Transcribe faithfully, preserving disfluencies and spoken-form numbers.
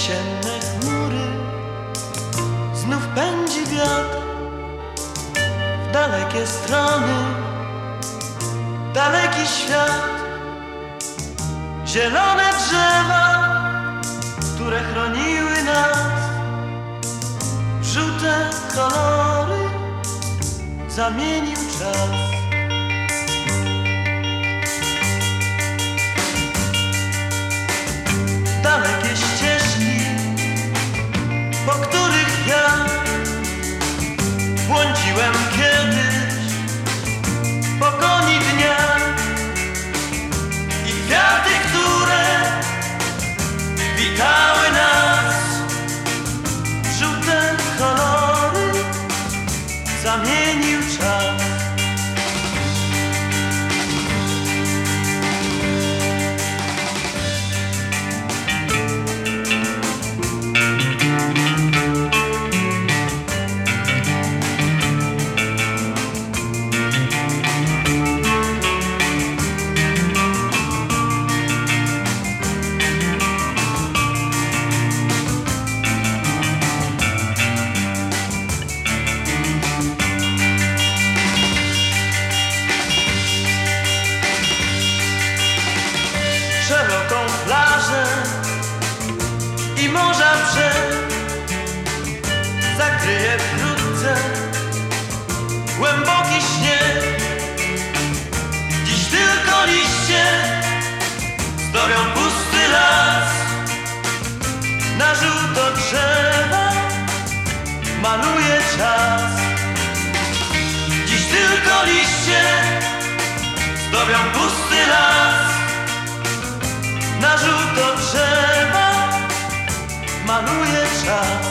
Jesienne chmury, znów pędzi wiatr w dalekie strony, daleki świat. Zielone drzewa, które chroniły nas, w żółte kolory zamienił czas. Dalekie ścieżki, po których ja błądziłem kiedyś w pogoni dnia, i kwiaty, które witały nas, w żółte kolory zamienił czas. Szeroką plażę i morza brzeg zakryje wkrótce głęboki śnieg. Dziś tylko liście zdobią pusty las, na żółto drzewa maluje czas. Dziś tylko liście zdobią pusty las, na żółto drzewa maluje czas.